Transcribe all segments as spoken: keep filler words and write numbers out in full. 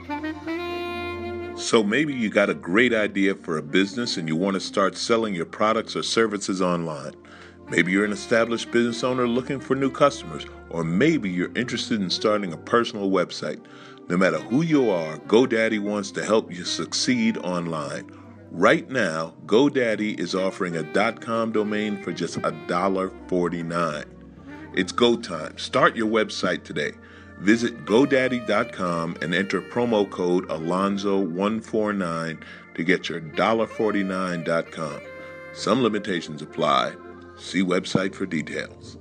So maybe you got a great idea for a business and you want to start selling your products or services online. Maybe you're an established business owner looking for new customers, or maybe you're interested in starting a personal website. No matter who you are, GoDaddy wants to help you succeed online. Right now, GoDaddy is offering a .com domain for just one dollar forty-nine. It's go time. Start your website today. Visit GoDaddy dot com and enter promo code Alonzo one forty-nine to get your one dollar forty-nine dot com. Some limitations apply. See website for details.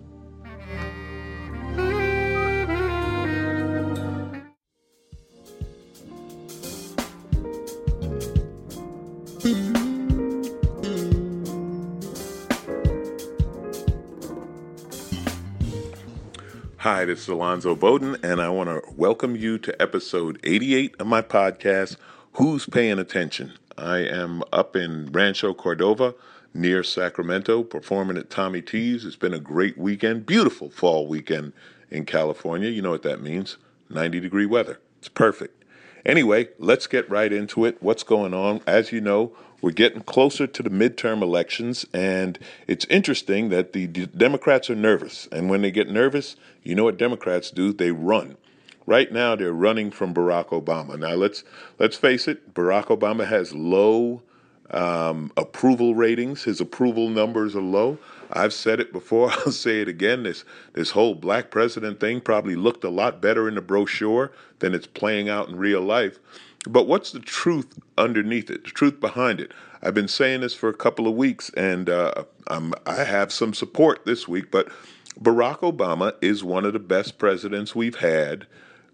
Hi, this is Alonzo Bowden, and I want to welcome you to episode eighty-eight of my podcast, Who's Paying Attention? I am up in Rancho Cordova, near Sacramento, performing at Tommy T's. It's been a great weekend, beautiful fall weekend in California. You know what that means, ninety degree weather. It's perfect. Anyway, let's get right into it. What's going on? As you know, we're getting closer to the midterm elections, and it's interesting that the D- Democrats are nervous. And when they get nervous, you know what Democrats do? They run. Right now, they're running from Barack Obama. Now, let's let's face it, Barack Obama has low um, approval ratings. His approval numbers are low. I've said it before. I'll say it again. This this whole black president thing probably looked a lot better in the brochure than it's playing out in real life. But what's the truth underneath it, the truth behind it? I've been saying this for a couple of weeks, and uh, I'm, I have some support this week, but Barack Obama is one of the best presidents we've had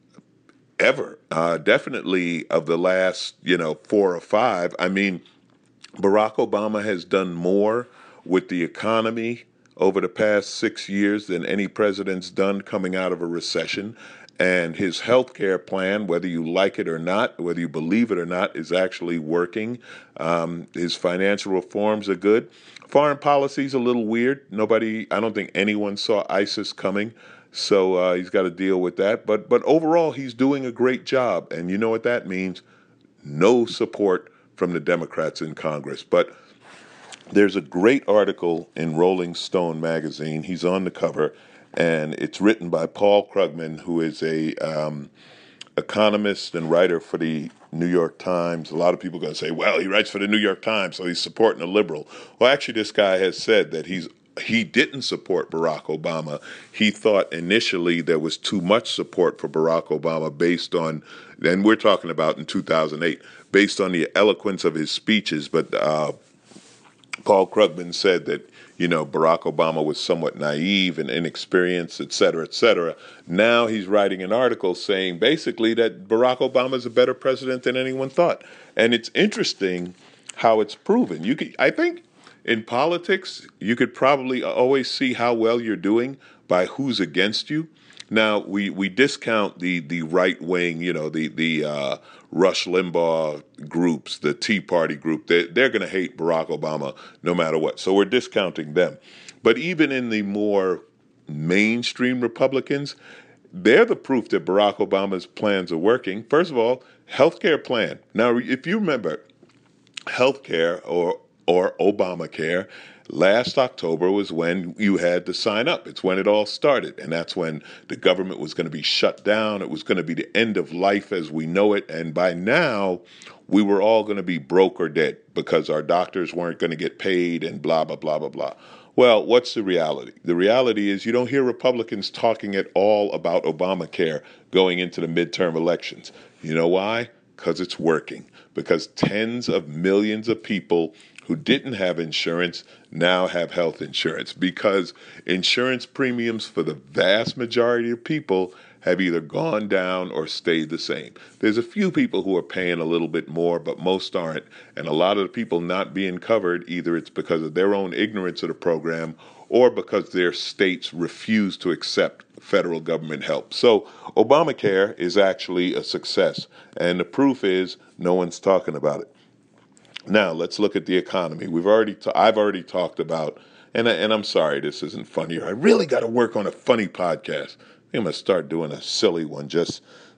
ever, uh, definitely of the last, you know, four or five. I mean, Barack Obama has done more with the economy over the past six years than any president's done coming out of a recession. And his health care plan, whether you like it or not, whether you believe it or not, is actually working. Um, his financial reforms are good. Foreign policy is a little weird. Nobody, I don't think anyone saw ISIS coming. So uh, he's got to deal with that. But but overall, he's doing a great job. And you know what that means? No support from the Democrats in Congress. But there's a great article in Rolling Stone magazine. He's on the cover. And it's written by Paul Krugman, who is a um, economist and writer for the New York Times. A lot of people are going to say, well, he writes for the New York Times, so he's supporting a liberal. Well, actually, this guy has said that he's he didn't support Barack Obama. He thought initially there was too much support for Barack Obama based on, and we're talking about in two thousand eight, based on the eloquence of his speeches. But uh, Paul Krugman said that, you know, Barack Obama was somewhat naive and inexperienced, et cetera, et cetera. Now he's writing an article saying basically that Barack Obama is a better president than anyone thought. And it's interesting how it's proven. You could, I think in politics, you could probably always see how well you're doing by who's against you. Now, we, we discount the, the right wing, you know, the, the uh, Rush Limbaugh groups, the Tea Party group. They, they're going to hate Barack Obama no matter what. So we're discounting them. But even in the more mainstream Republicans, they're the proof that Barack Obama's plans are working. First of all, healthcare plan. Now, if you remember, healthcare or or Obamacare, last October was when you had to sign up. It's when it all started. And that's when the government was going to be shut down. It was going to be the end of life as we know it. And by now, we were all going to be broke or dead because our doctors weren't going to get paid and blah, blah, blah, blah, blah. Well, what's the reality? The reality is you don't hear Republicans talking at all about Obamacare going into the midterm elections. You know why? Because it's working. Because tens of millions of people who didn't have insurance now have health insurance, because insurance premiums for the vast majority of people have either gone down or stayed the same. There's a few people who are paying a little bit more, but most aren't. And a lot of the people not being covered, either it's because of their own ignorance of the program or because their states refuse to accept federal government help. So Obamacare is actually a success. And the proof is no one's talking about it. Now, let's look at the economy. We've already, ta- I've already talked about, and, I, and I'm sorry this isn't funny. I really got to work on a funny podcast. I think I'm going to start doing a silly one just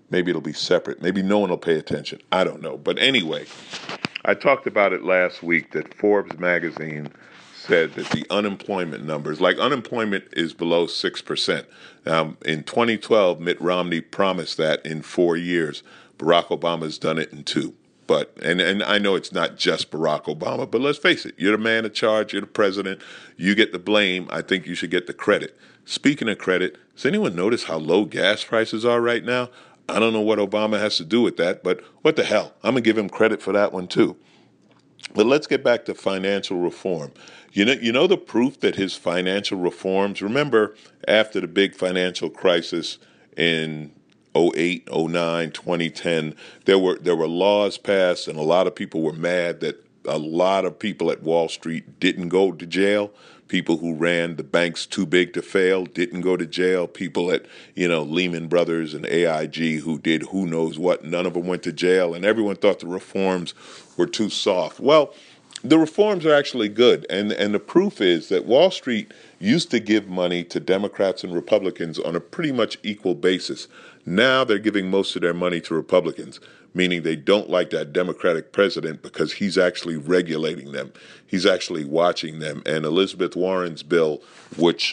Maybe it'll be separate. Maybe no one will pay attention. I don't know. But anyway, I talked about it last week that Forbes magazine said that the unemployment numbers, like unemployment is below six percent. Um, in twenty twelve, Mitt Romney promised that in four years. Barack Obama's done it in two. But, and, and I know it's not just Barack Obama, but let's face it, you're the man in charge, you're the president, you get the blame, I think you should get the credit. Speaking of credit, does anyone notice how low gas prices are right now? I don't know what Obama has to do with that, but what the hell? I'm going to give him credit for that one too. But let's get back to financial reform. You know, you know the proof that his financial reforms, remember after the big financial crisis in oh eight, oh nine, twenty ten, there were there were laws passed and a lot of people were mad that a lot of people at Wall Street didn't go to jail. People who ran the banks too big to fail didn't go to jail. People at, you know, Lehman Brothers and A I G who did who knows what, none of them went to jail, and everyone thought the reforms were too soft. Well, the reforms are actually good, and, and the proof is that Wall Street used to give money to Democrats and Republicans on a pretty much equal basis. Now they're giving most of their money to Republicans, meaning they don't like that Democratic president because he's actually regulating them. He's actually watching them. And Elizabeth Warren's bill, which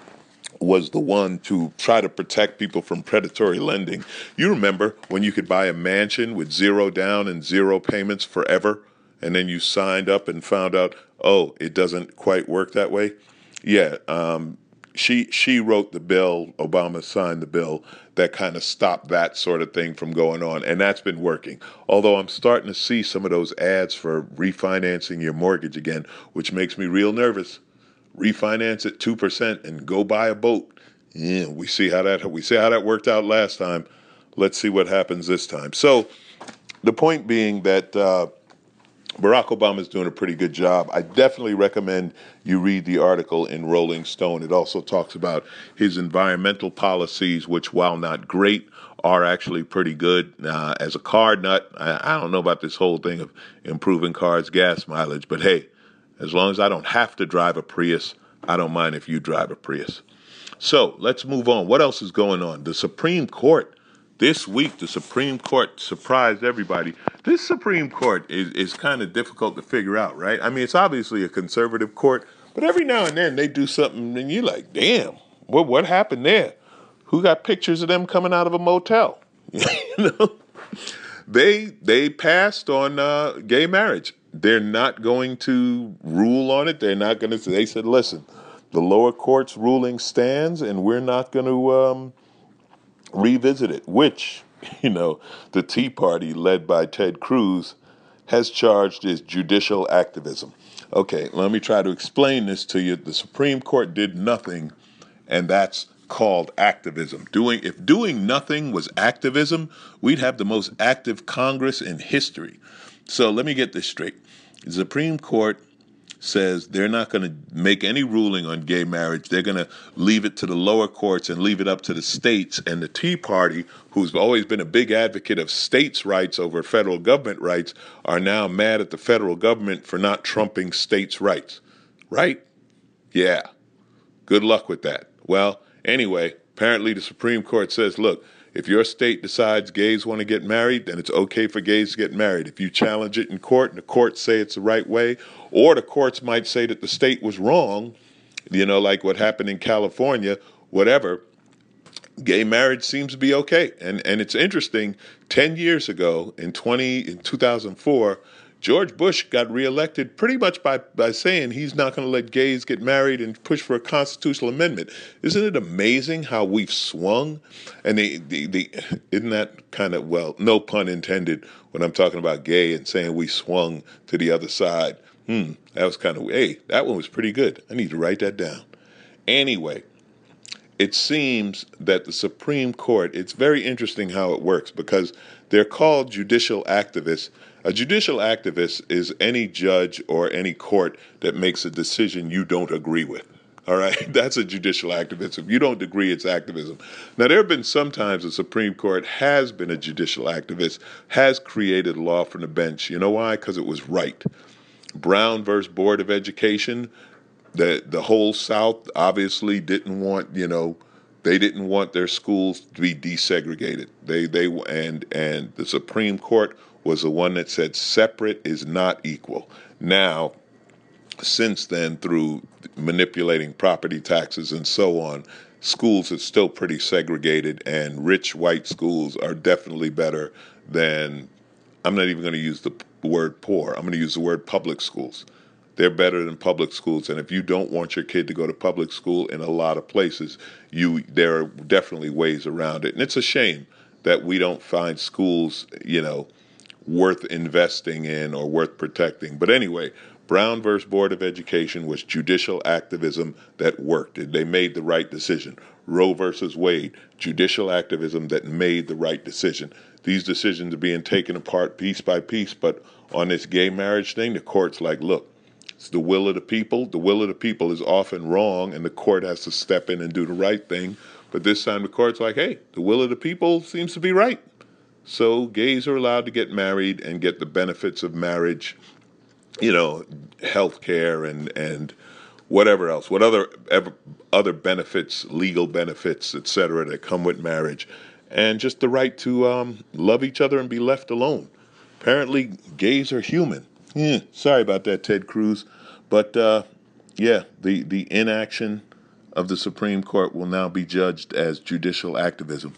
was the one to try to protect people from predatory lending. You remember when you could buy a mansion with zero down and zero payments forever, and then you signed up and found out, oh, it doesn't quite work that way? Yeah, um, she she wrote the bill, Obama signed the bill, that kind of stopped that sort of thing from going on, and that's been working. Although I'm starting to see some of those ads for refinancing your mortgage again, which makes me real nervous. Refinance at two percent and go buy a boat. Yeah, we see how that we see how that worked out last time. Let's see what happens this time. So the point being that uh, Barack Obama is doing a pretty good job. I definitely recommend you read the article in Rolling Stone. It also talks about his environmental policies, which, while not great, are actually pretty good. Uh, as a car nut, I, I don't know about this whole thing of improving cars' gas mileage, but hey, as long as I don't have to drive a Prius, I don't mind if you drive a Prius. So let's move on. What else is going on? The Supreme Court. This week, the Supreme Court surprised everybody. This Supreme Court is, is kind of difficult to figure out, right? I mean, it's obviously a conservative court, but every now and then they do something and you're like, damn, what what happened there? Who got pictures of them coming out of a motel? you know? They they passed on uh, gay marriage. They're not going to rule on it. They're not going to. They said, listen, the lower court's ruling stands, and we're not going to um, revisit it, which, you know, the Tea Party, led by Ted Cruz, has charged as judicial activism. Okay, let me try to explain this to you. The Supreme Court did nothing, and that's called activism. Doing if doing nothing was activism, we'd have the most active Congress in history. So let me get this straight. The Supreme Court says they're not going to make any ruling on gay marriage. They're going to leave it to the lower courts and leave it up to the states. And the Tea Party, who's always been a big advocate of states' rights over federal government rights, are now mad at the federal government for not trumping states' rights. Right? Yeah. Good luck with that. Well, anyway, apparently the Supreme Court says, look, if your state decides gays want to get married, then it's okay for gays to get married. If you challenge it in court and the courts say it's the right way, or the courts might say that the state was wrong, you know, like what happened in California, whatever, gay marriage seems to be okay. And and it's interesting, ten years ago, in twenty in two thousand four, George Bush got reelected pretty much by, by saying he's not going to let gays get married and push for a constitutional amendment. Isn't it amazing how we've swung? And the, the, the isn't that kind of, well, no pun intended when I'm talking about gay and saying we swung to the other side. Hmm, that was kind of, hey, that one was pretty good. I need to write that down. Anyway, it seems that the Supreme Court, it's very interesting how it works because they're called judicial activists. A judicial activist is any judge or any court that makes a decision you don't agree with. All right, that's a judicial activist. If you don't agree, it's activism. Now, there have been some times the Supreme Court has been a judicial activist, has created law from the bench. You know why? Because it was right. Brown versus Board of Education, the the whole South obviously didn't want, you know, They didn't want their schools to be desegregated. They they and and the Supreme Court was the one that said separate is not equal. Now, since then, through manipulating property taxes and so on, schools are still pretty segregated, and rich white schools are definitely better than, I'm not even going to use the word poor, I'm going to use the word public schools. They're better than public schools, and if you don't want your kid to go to public school in a lot of places, you there are definitely ways around it. And it's a shame that we don't find schools, you know, worth investing in or worth protecting. But anyway, Brown versus Board of Education was judicial activism that worked. They made the right decision. Roe versus Wade, judicial activism that made the right decision. These decisions are being taken apart piece by piece, but on this gay marriage thing, the court's like, look, it's the will of the people. The will of the people is often wrong, and the court has to step in and do the right thing. But this time the court's like, hey, the will of the people seems to be right. So gays are allowed to get married and get the benefits of marriage, you know, health care and, and whatever else, what other ever, other benefits, legal benefits, et cetera, that come with marriage. And just the right to um, love each other and be left alone. Apparently, gays are human. Yeah, sorry about that, Ted Cruz. But, uh, yeah, the, the inaction of the Supreme Court will now be judged as judicial activism.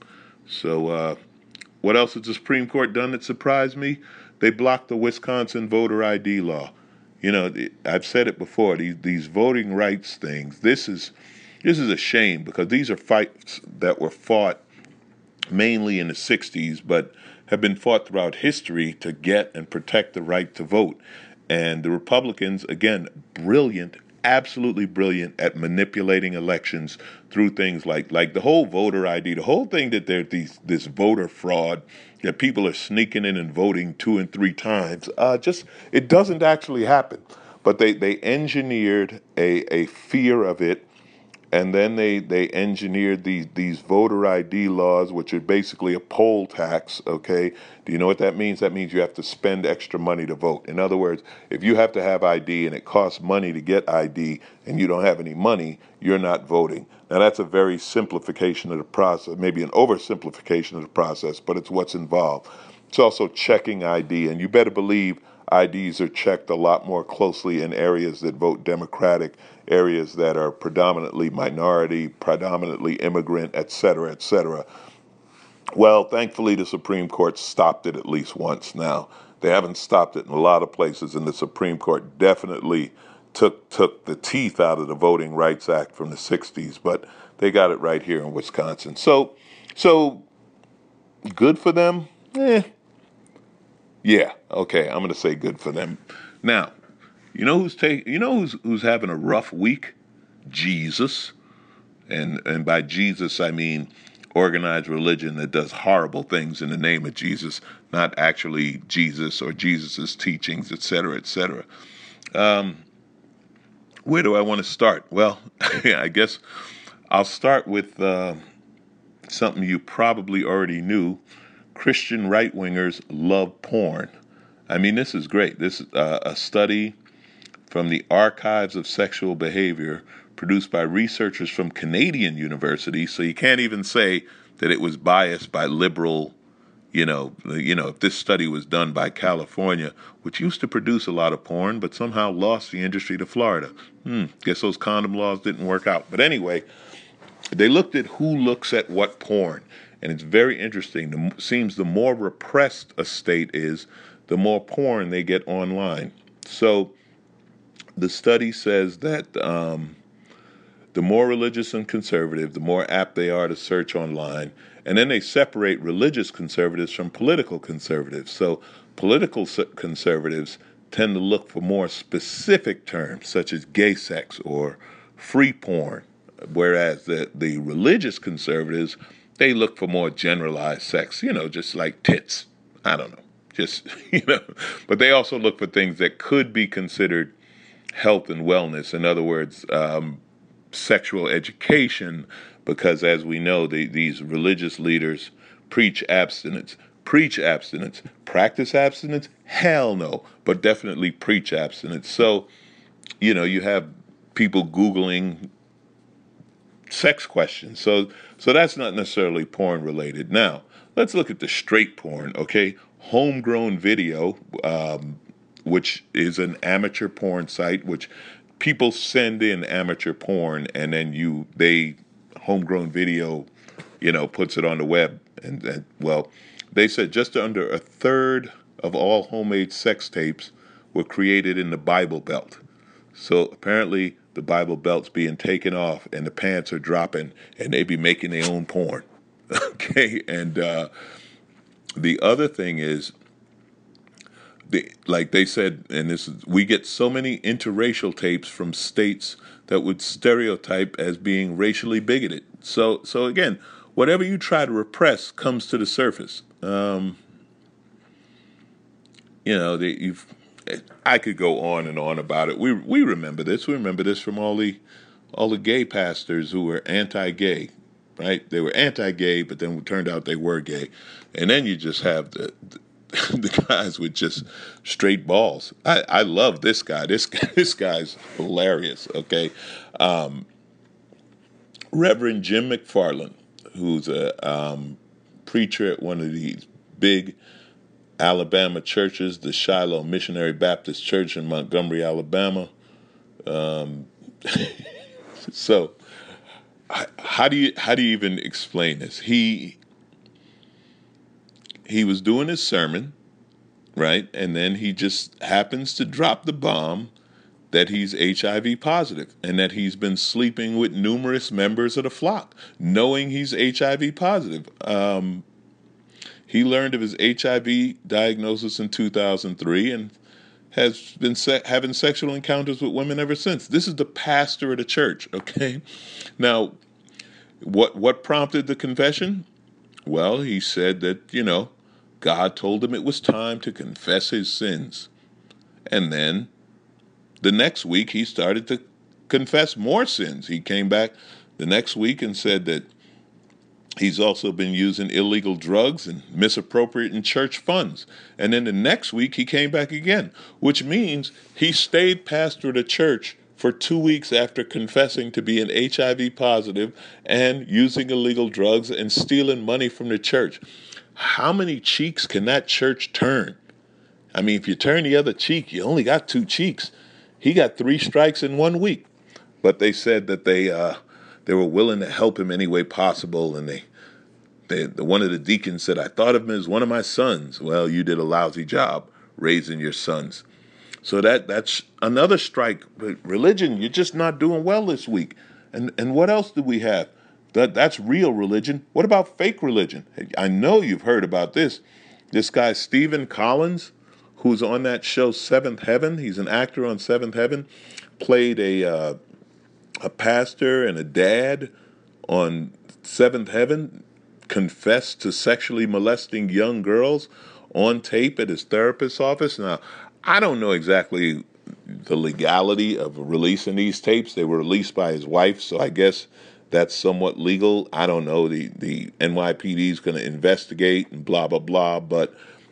So uh, what else has the Supreme Court done that surprised me? They blocked the Wisconsin voter I D law. You know, I've said it before, these, these voting rights things, this is, this is a shame because these are fights that were fought mainly in the sixties, but have been fought throughout history to get and protect the right to vote. And the Republicans, again, brilliant, absolutely brilliant at manipulating elections through things like like the whole voter I D, the whole thing that there's these this voter fraud, that people are sneaking in and voting two and three times. Uh, just it doesn't actually happen. But they, they engineered a, a fear of it. And then they, they engineered these, these voter I D laws, which are basically a poll tax, okay? Do you know what that means? That means you have to spend extra money to vote. In other words, if you have to have I D and it costs money to get I D and you don't have any money, you're not voting. Now, that's a very simplification of the process, maybe an oversimplification of the process, but it's what's involved. It's also checking I D, and you better believe I Ds are checked a lot more closely in areas that vote Democratic, areas that are predominantly minority, predominantly immigrant, et cetera, et cetera. Well, thankfully, the Supreme Court stopped it at least once now. They haven't stopped it in a lot of places, and the Supreme Court definitely took took the teeth out of the Voting Rights Act from the sixties, but they got it right here in Wisconsin. So, so good for them? Eh. Yeah, okay, I'm going to say good for them. Now, you know who's take, you know who's who's having a rough week? Jesus. And and by Jesus, I mean organized religion that does horrible things in the name of Jesus, not actually Jesus or Jesus's teachings, et cetera, et cetera. Um, where do I want to start? Well, I guess I'll start with uh, something you probably already knew. Christian right-wingers love porn. I mean, this is great. This is uh, a study from the Archives of Sexual Behavior produced by researchers from Canadian universities. So you can't even say that it was biased by liberal, you know, you know, if this study was done by California, which used to produce a lot of porn, but somehow lost the industry to Florida. Hmm, guess those condom laws didn't work out. But anyway, they looked at who looks at what porn. And it's very interesting. It seems the more repressed a state is, the more porn they get online. So the study says that um, the more religious and conservative, the more apt they are to search online. And then they separate religious conservatives from political conservatives. So political conservatives tend to look for more specific terms, such as gay sex or free porn, whereas the, the religious conservatives, they look for more generalized sex, you know, just like tits. I don't know, just, you know. But they also look for things that could be considered health and wellness. In other words, um, sexual education, because as we know, the, these religious leaders preach abstinence. Preach abstinence. Practice abstinence? Hell no. But definitely preach abstinence. So, you know, you have people Googling sex questions. So so that's not necessarily porn related. Now let's look at the straight porn. Okay, Homegrown Video, um, which is an amateur porn site, which people send in amateur porn, and then you they Homegrown Video, you know, puts it on the web. And, and well, they said just under a third of all homemade sex tapes were created in the Bible Belt. So apparently the Bible Belt's being taken off and the pants are dropping and they be making their own porn. Okay, and uh, the other thing is, the, like they said, and this is, we get so many interracial tapes from states that would stereotype as being racially bigoted. So, so again, whatever you try to repress comes to the surface. Um, you know, they, you've. I could go on and on about it. We we remember this. We remember this from all the all the gay pastors who were anti-gay, right? They were anti-gay, but then it turned out they were gay. And then you just have the the, the guys with just straight balls. I, I love this guy. This this guy's hilarious. Okay, um, Reverend Jim McFarland, who's a um, preacher at one of these big Alabama churches, the Shiloh Missionary Baptist Church in Montgomery, Alabama. Um, so, how do you how do you even explain this? He he was doing his sermon, right, and then he just happens to drop the bomb that he's H I V positive and that he's been sleeping with numerous members of the flock, knowing he's H I V positive. Um, He learned of his H I V diagnosis in two thousand three and has been se- having sexual encounters with women ever since. This is the pastor of the church, okay? Now, what what prompted the confession? Well, he said that, you know, God told him it was time to confess his sins. And then the next week he started to confess more sins. He came back the next week and said that he's also been using illegal drugs and misappropriating church funds. And then the next week he came back again, which means he stayed pastor of the church for two weeks after confessing to being H I V positive and using illegal drugs and stealing money from the church. How many cheeks can that church turn? I mean, if you turn the other cheek, you only got two cheeks. He got three strikes in one week. But they said that they uh, they were willing to help him any way possible, and they, they the, one of the deacons said, "I thought of him as one of my sons." Well, you did a lousy job raising your sons. So that that's another strike. But religion, you're just not doing well this week. And and what else do we have? That that's real religion. What about fake religion? I know you've heard about this. This guy Stephen Collins, who's on that show Seventh Heaven. He's an actor on Seventh Heaven. Played a uh, a pastor and a dad on Seventh Heaven. Confessed to sexually molesting young girls on tape at his therapist's office. Now, I don't know exactly the legality of releasing these tapes. They were released by his wife, so I guess that's somewhat legal. I don't know. The, the N Y P D is going to investigate and blah, blah, blah. But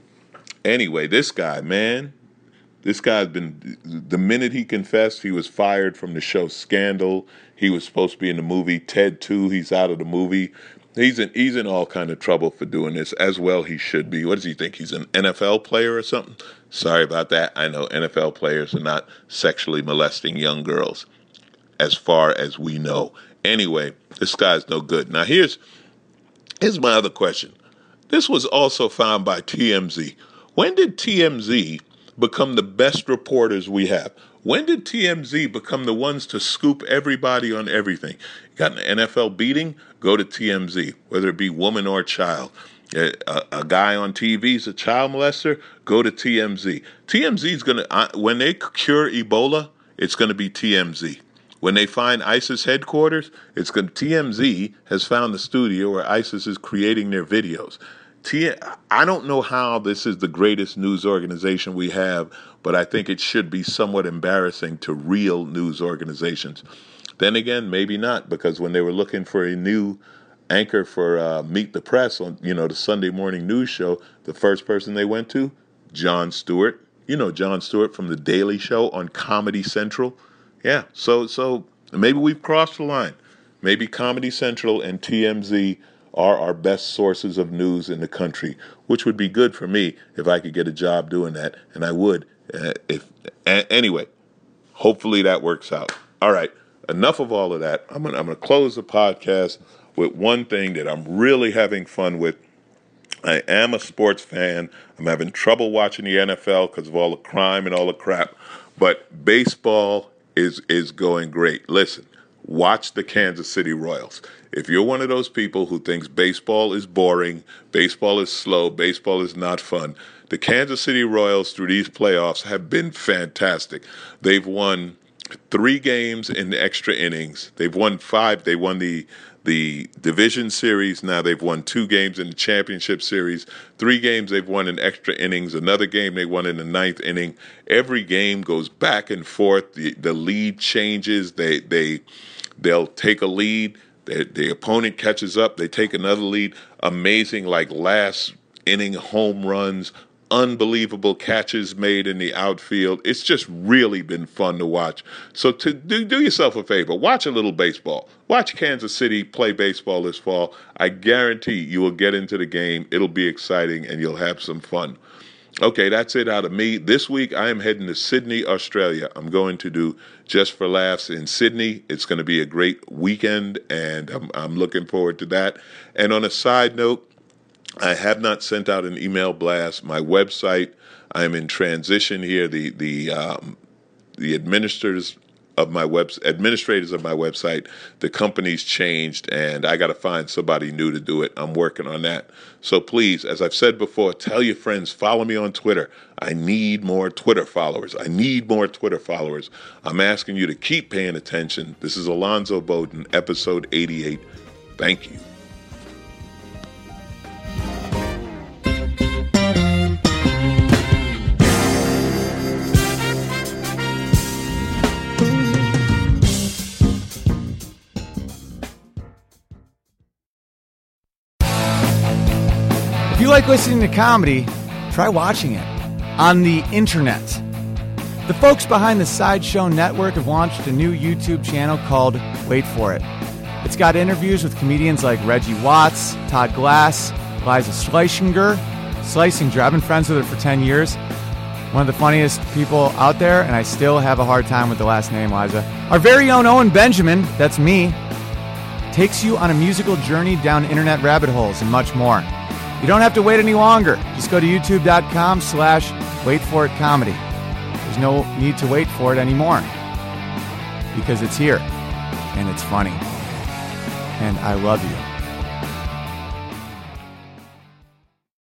anyway, this guy, man, this guy's been, the minute he confessed, he was fired from the show Scandal. He was supposed to be in the movie Ted two. He's out of the movie. He's in, he's in all kind of trouble for doing this, as well he should be. What does he think? He's an N F L player or something? Sorry about that. I know N F L players are not sexually molesting young girls, as far as we know. Anyway, this guy's no good. Now, here's here's my other question. This was also found by T M Z. When did T M Z become the best reporters we have? When did T M Z become the ones to scoop everybody on everything? You got an N F L beating? Go to T M Z, whether it be woman or child. A, a, a guy on T V is a child molester? Go to T M Z. T M Z is going to, uh, when they cure Ebola, it's going to be T M Z. When they find ISIS headquarters, it's going. T M Z has found the studio where ISIS is creating their videos. T, I don't know how this is the greatest news organization we have, but I think it should be somewhat embarrassing to real news organizations. Then again, maybe not, because when they were looking for a new anchor for uh, Meet the Press on, you know, the Sunday morning news show, the first person they went to, Jon Stewart. You know Jon Stewart from The Daily Show on Comedy Central. Yeah, so so maybe we've crossed the line. maybe Comedy Central and T M Z are our best sources of news in the country, which would be good for me if I could get a job doing that, and I would. Uh, if a- anyway, hopefully that works out. All right, enough of all of that. I'm gonna I'm gonna close the podcast with one thing that I'm really having fun with. I am a sports fan. I'm having trouble watching the N F L because of all the crime and all the crap, but baseball is is going great. Listen, watch the Kansas City Royals. If you're one of those people who thinks baseball is boring, baseball is slow, baseball is not fun, the Kansas City Royals through these playoffs have been fantastic. They've won three games in the extra innings. They've won five. They won the the division series. Now they've won two games in the championship series. Three games they've won in extra innings. Another game they won in the ninth inning. Every game goes back and forth. The the lead changes. They they they'll take a lead. The, the opponent catches up. They take another lead. Amazing, like last inning home runs. Unbelievable catches made in the outfield. It's just really been fun to watch. So to do, do yourself a favor, watch a little baseball. Watch Kansas City play baseball this fall. I guarantee you will get into the game. It'll be exciting and you'll have some fun. Okay, that's it out of me. This week I am heading to Sydney, Australia. I'm going to do Just for Laughs in Sydney. It's going to be a great weekend and I'm, I'm looking forward to that. And on a side note, I have not sent out an email blast. My website, I'm in transition here. The the um, the administrators of my web administrators of my website, the company's changed, and I got to find somebody new to do it. I'm working on that. So please, as I've said before, tell your friends, follow me on Twitter. I need more Twitter followers. I need more Twitter followers. I'm asking you to keep paying attention. This is Alonzo Bowden, episode eighty-eight. Thank you. If you like listening to comedy, try watching it on the internet. The folks behind the Sideshow Network have launched a new YouTube channel called Wait For It. It's got interviews with comedians like Reggie Watts, Todd Glass, Liza Schlesinger. Schlesinger, I've been friends with her for ten years. One of the funniest people out there, and I still have a hard time with the last name, Liza. Our very own Owen Benjamin, that's me, takes you on a musical journey down internet rabbit holes and much more. You don't have to wait any longer. Just go to youtube.com slash wait for it comedy. There's no need to wait for it anymore because it's here and it's funny. And I love you.